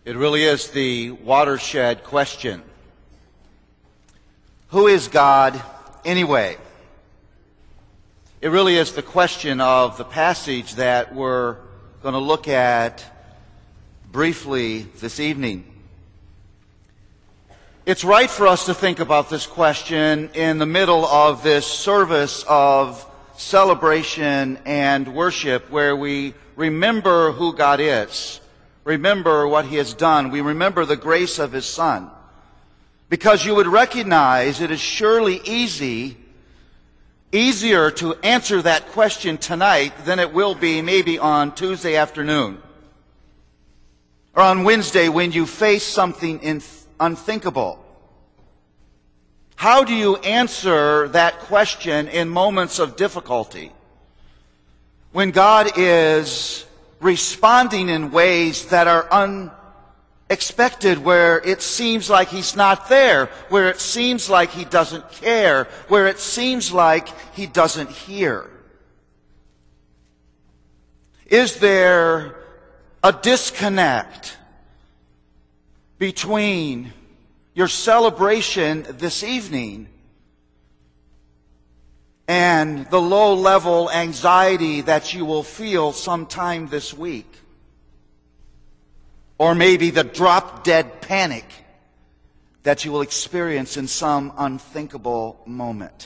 It really is the watershed question. Who is God anyway? It really is the question of the passage that we're going to look at briefly this evening. It's right for us to think about this question in the middle of this service of celebration and worship where we remember who God is, remember what He has done, we remember the grace of His Son. Because you would recognize it is surely easier to answer that question tonight than it will be maybe on Tuesday afternoon or on Wednesday when you face something unthinkable. How do you answer that question in moments of difficulty? When God is responding in ways that are unexpected, where it seems like He's not there, where it seems like He doesn't care, where it seems like He doesn't hear. Is there a disconnect between your celebration this evening and the low-level anxiety that you will feel sometime this week? Or maybe the drop-dead panic that you will experience in some unthinkable moment.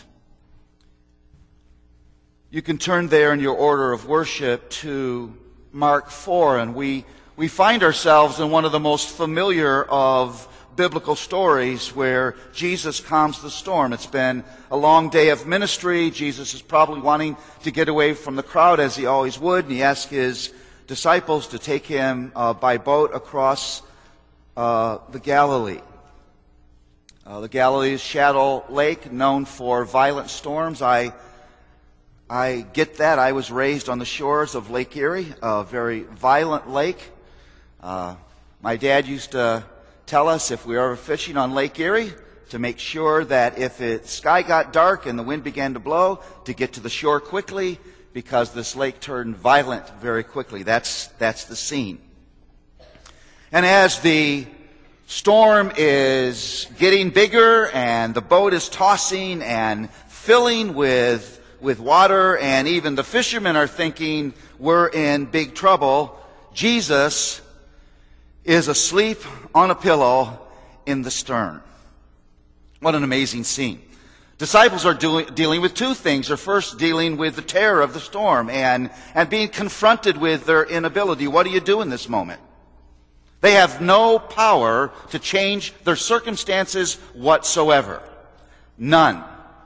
You can turn there in your order of worship to Mark 4, and we find ourselves in one of the most familiar of biblical stories where Jesus calms the storm. It's been a long day of ministry. Jesus is probably wanting to get away from the crowd as He always would, and He asked His disciples to take Him by boat across the Galilee. The Galilee is Shadow Lake, known for violent storms. I get that. I was raised on the shores of Lake Erie, a very violent lake. My dad used to tell us if we were ever fishing on Lake Erie to make sure that if the sky got dark and the wind began to blow, to get to the shore quickly, because this lake turned violent very quickly. That's the scene. And as the storm is getting bigger and the boat is tossing and filling with water, and even the fishermen are thinking we're in big trouble, Jesus is asleep on a pillow in the stern. What an amazing scene. Disciples are dealing with two things. They're first dealing with the terror of the storm and being confronted with their inability. What do you do in this moment? They have no power to change their circumstances whatsoever. None.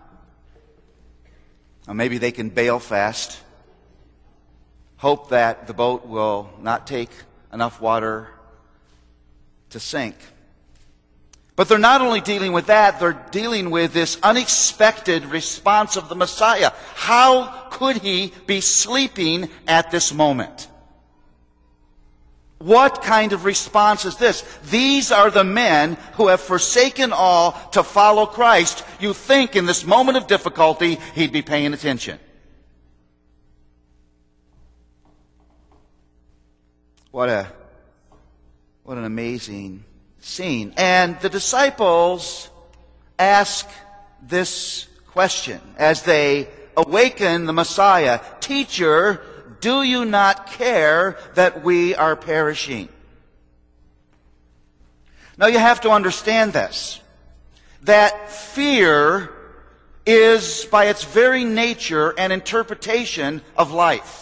Now maybe they can bail fast, hope that the boat will not take enough water to sink. But they're not only dealing with that, they're dealing with this unexpected response of the Messiah. How could He be sleeping at this moment? What kind of response is this? These are the men who have forsaken all to follow Christ. You think in this moment of difficulty He'd be paying attention. What an amazing scene. And the disciples ask this question as they awaken the Messiah. Teacher, do you not care that we are perishing? Now you have to understand this, that fear is by its very nature an interpretation of life.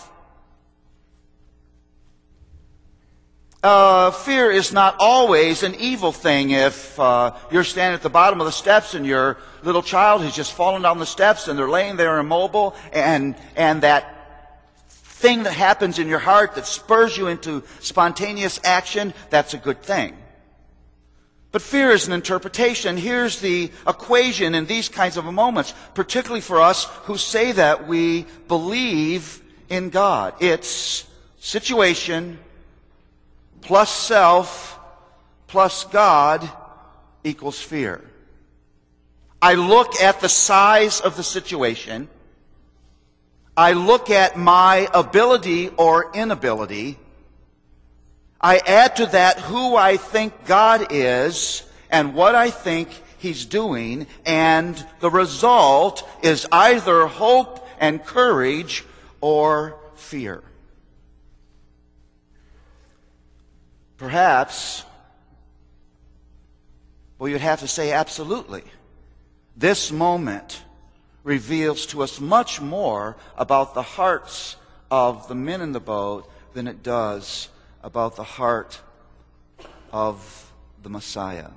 Fear is not always an evil thing. If you're standing at the bottom of the steps and your little child has just fallen down the steps and they're laying there immobile, and that thing that happens in your heart that spurs you into spontaneous action, that's a good thing. But fear is an interpretation. Here's the equation in these kinds of moments, particularly for us who say that we believe in God. It's situation plus self plus God equals fear. I look at the size of the situation. I look at my ability or inability. I add to that who I think God is and what I think He's doing, and the result is either hope and courage or fear. Perhaps, well, you'd have to say absolutely. This moment reveals to us much more about the hearts of the men in the boat than it does about the heart of the Messiah.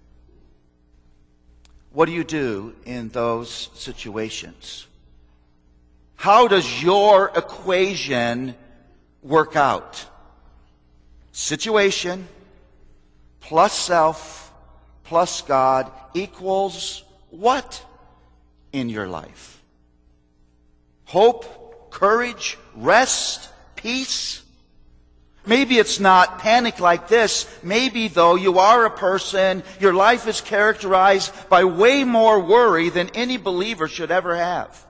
What do you do in those situations? How does your equation work out? Situation plus self plus God equals what in your life? Hope, courage, rest, peace? Maybe it's not panic like this. Maybe, though, you are a person, your life is characterized by way more worry than any believer should ever have.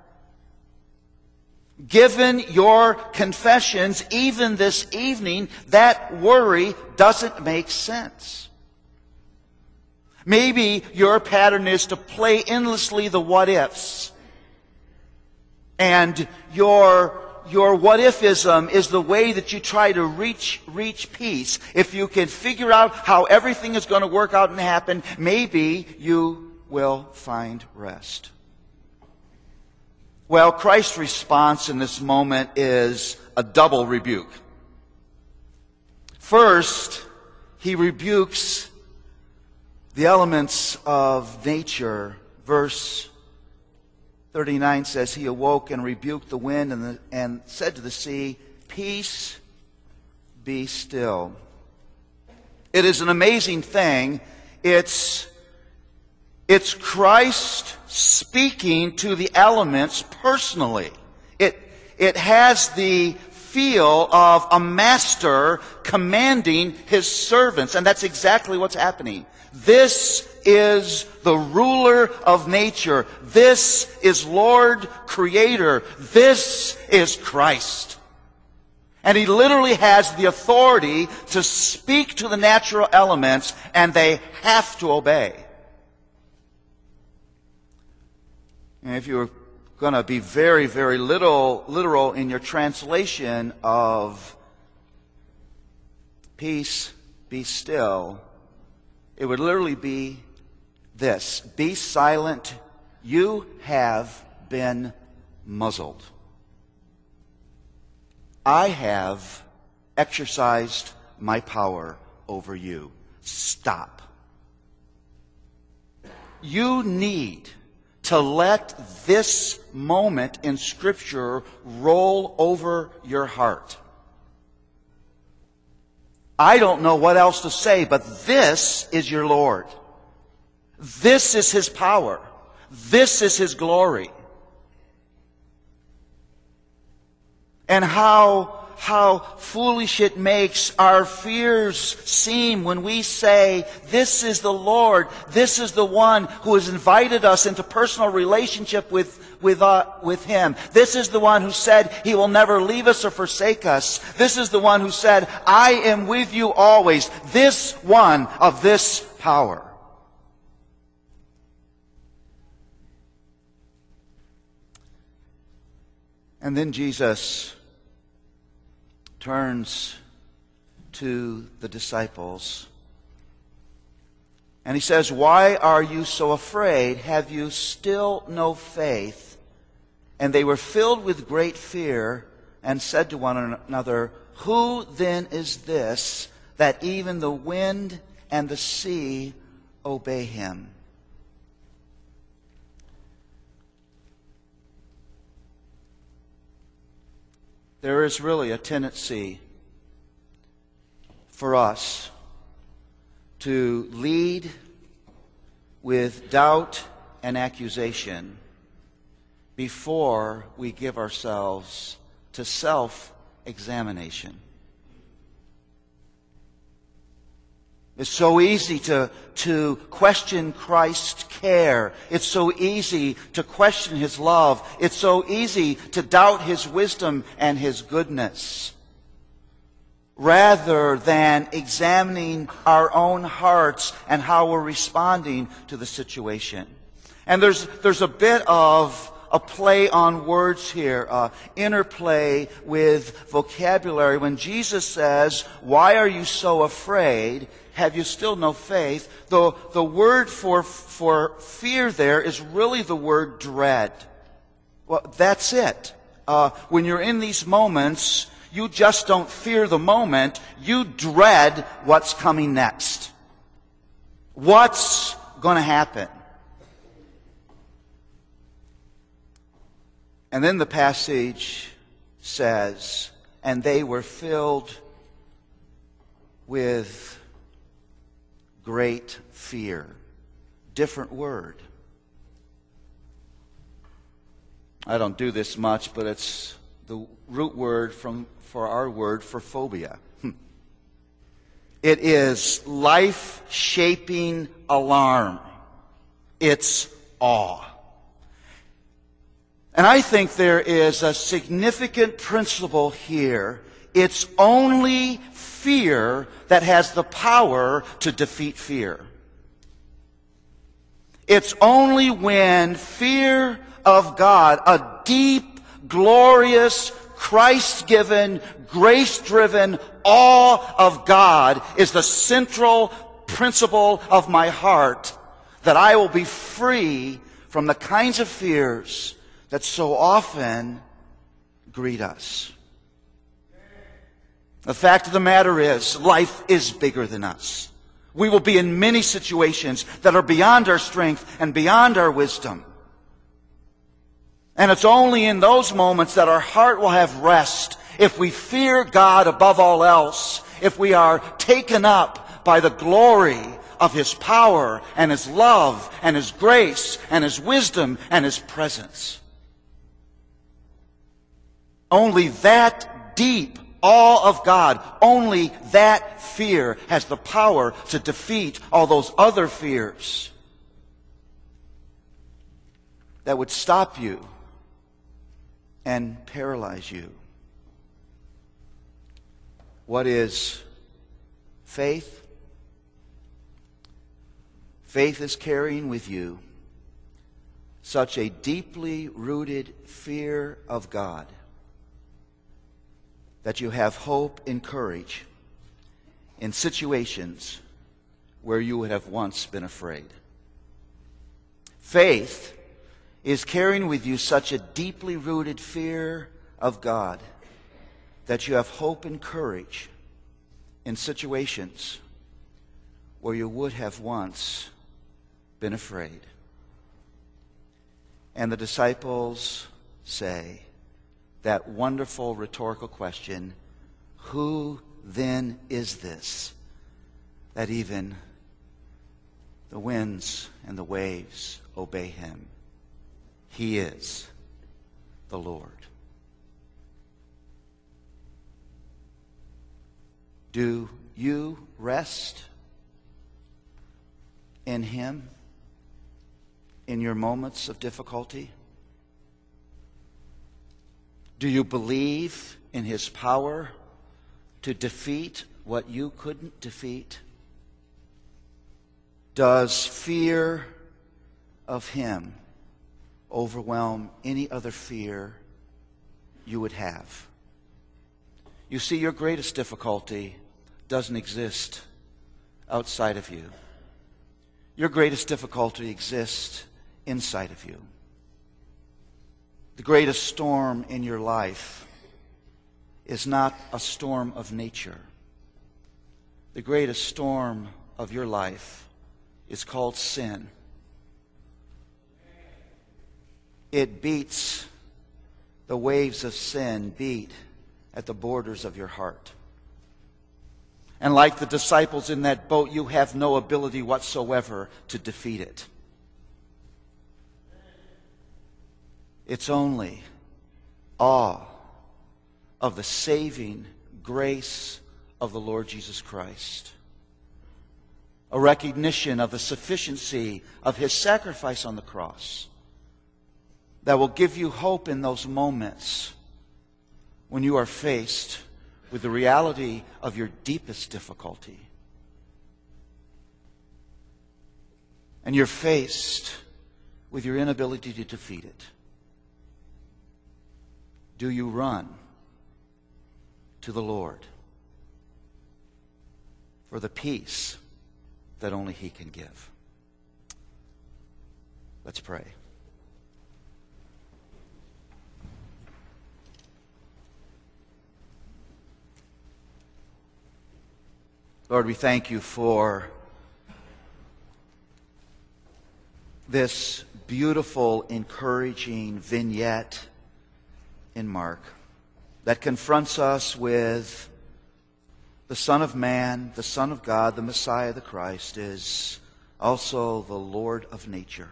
Given your confessions, even this evening, that worry doesn't make sense. Maybe your pattern is to play endlessly the what-ifs. And your what-ifism is the way that you try to reach peace. If you can figure out how everything is going to work out and happen, maybe you will find rest. Well, Christ's response in this moment is a double rebuke. First, He rebukes the elements of nature. Verse 39 says, He awoke and rebuked the wind and said to the sea, Peace, be still. It is an amazing thing. It's Christ speaking to the elements personally. It has the feel of a master commanding his servants, and that's exactly what's happening. This is the ruler of nature. This is Lord Creator. This is Christ. And He literally has the authority to speak to the natural elements, and they have to obey. And if you're going to be very, very literal in your translation of peace, be still, it would literally be this: be silent, you have been muzzled. I have exercised my power over you. Stop. You need to let this moment in Scripture roll over your heart. I don't know what else to say, but this is your Lord. This is His power. This is His glory. And how foolish it makes our fears seem when we say, this is the Lord, this is the one who has invited us into personal relationship with Him. This is the one who said He will never leave us or forsake us. This is the one who said, I am with you always. This one of this power. And then Jesus turns to the disciples and He says, why are you so afraid? Have you still no faith? And they were filled with great fear and said to one another, who then is this that even the wind and the sea obey Him? There is really a tendency for us to lead with doubt and accusation before we give ourselves to self-examination. It's so easy to question Christ's care. It's so easy to question His love. It's so easy to doubt His wisdom and His goodness. rather than examining our own hearts and how we're responding to the situation. And there's a bit of a play on words here, interplay with vocabulary. When Jesus says, "Why are you so afraid? Have you still no faith?" The word for fear there is really the word dread. Well, that's it. When you're in these moments, you just don't fear the moment. You dread what's coming next. What's going to happen? And then the passage says, and they were filled with great fear. Different word. I don't do this much, but it's the root word for our word for phobia. It is life-shaping alarm. It's awe. And I think there is a significant principle here. It's only fear that has the power to defeat fear. It's only when fear of God, a deep, glorious, Christ-given, grace-driven awe of God is the central principle of my heart, that I will be free from the kinds of fears that so often greet us. The fact of the matter is, life is bigger than us. We will be in many situations that are beyond our strength and beyond our wisdom. And it's only in those moments that our heart will have rest if we fear God above all else, if we are taken up by the glory of His power and His love and His grace and His wisdom and His presence. Only that deep awe of God, only that fear has the power to defeat all those other fears that would stop you and paralyze you. What is faith? Faith is carrying with you such a deeply rooted fear of God that you have hope and courage in situations where you would have once been afraid. Faith is carrying with you such a deeply rooted fear of God that you have hope and courage in situations where you would have once been afraid. And the disciples say that wonderful rhetorical question, who then is this that even the winds and the waves obey him? He is the Lord. Do you rest in Him in your moments of difficulty? Do you believe in His power to defeat what you couldn't defeat? Does fear of Him overwhelm any other fear you would have? You see, your greatest difficulty doesn't exist outside of you. Your greatest difficulty exists inside of you. The greatest storm in your life is not a storm of nature. The greatest storm of your life is called sin. It beats, the waves of sin beat at the borders of your heart. And like the disciples in that boat, you have no ability whatsoever to defeat it. It's only awe of the saving grace of the Lord Jesus Christ, a recognition of the sufficiency of His sacrifice on the cross, that will give you hope in those moments when you are faced with the reality of your deepest difficulty, and you're faced with your inability to defeat it, do you run to the Lord for the peace that only He can give? Let's pray. Lord, we thank you for this beautiful, encouraging vignette in Mark that confronts us with the Son of Man, the Son of God, the Messiah, the Christ, is also the Lord of nature.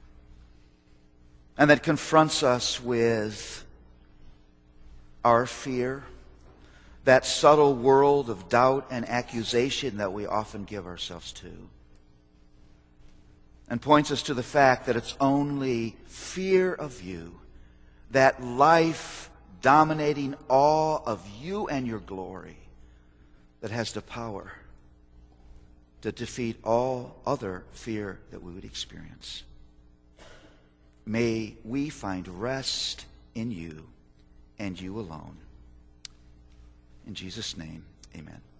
And that confronts us with our fear, that subtle world of doubt and accusation that we often give ourselves to, and points us to the fact that it's only fear of you, that life dominating awe of you and your glory, that has the power to defeat all other fear that we would experience. May we find rest in you and you alone. In Jesus' name, amen.